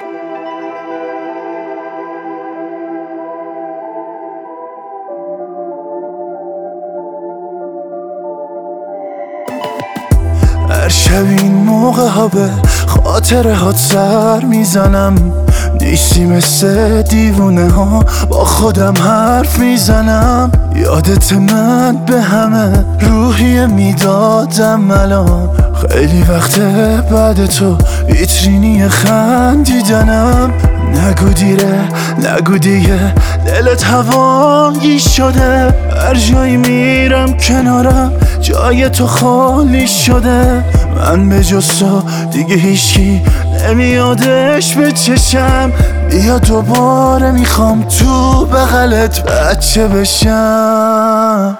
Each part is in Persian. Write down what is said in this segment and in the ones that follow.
هر شب این موقع ها به خاطره هات سر میزنم، نیستی مثل دیوونه ها با خودم حرف میزنم. یادت من به همه روحیه میدادم، الان خیلی وقته بعد تو ویترینی خندیدنم. نگو دیره نگو دیگه دلت هوایی شده، هر جایی میرم کنارم جای تو خالی شده. من به جز تو دیگه هیچکی نمیادش به چشم، بیا دوباره میخوام تو بغلت بچه بشم.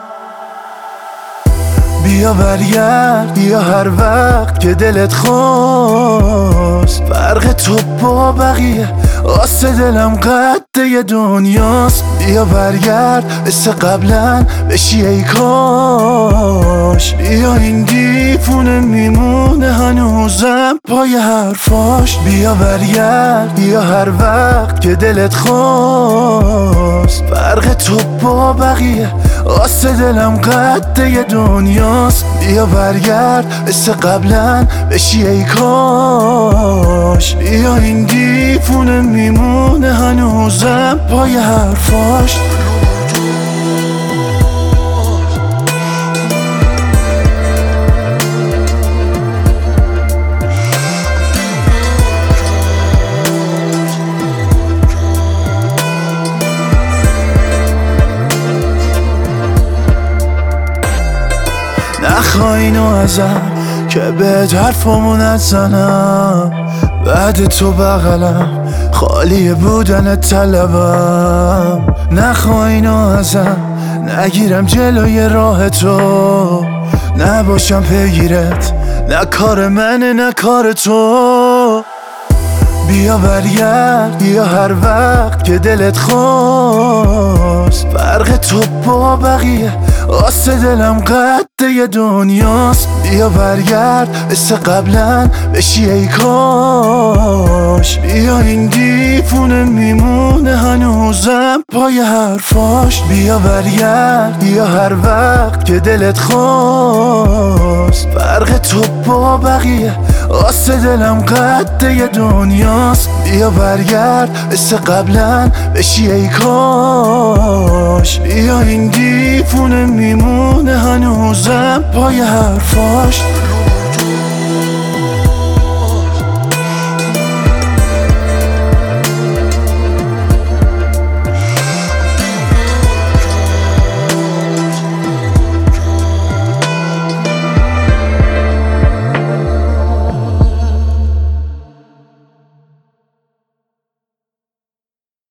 بیا برگرد بیا هر وقت که دلت خواست، فرق تو با بقیه آسه دلم قد دنیاست. بیا برگرد مثل قبلا بشی ای کاش، بیا این دیوونه میمونه هنوزم پای حرفاش. بیا برگرد بیا هر وقت که دلت خواست، فرق تو با بقیه آسه دلم قد دنیاست. بیا برگرد مثل قبلا بشی ای کاش، بیا این دیوونه میمونه هنوزم پای حرفاش. نخواه اینو ازم که بهت حرفمو نزنم، بعد تو بغلم خالی بودن طلبم. نخواه اینو ازم نگیرم جلوی راه تو، نباشم پیگیرت نه کار منه نه کار تو. بیا برگرد بیا هر وقت که دلت خواست، فرق تو با بقیه آسه دلم قد دنیاست. بیا برگرد مثل قبلا بشی ای کاش، بیا این دیوونه میمونه هنوزم پای حرفاش. بیا برگرد بیا هر وقت که دلت خواست، فرق تو با بقیه آسه دلم قد دنیاست. بیا برگرد مثل قبلا بشی ای کاش، بیا این دیوونه میمونه هنوزم پای حرفاش.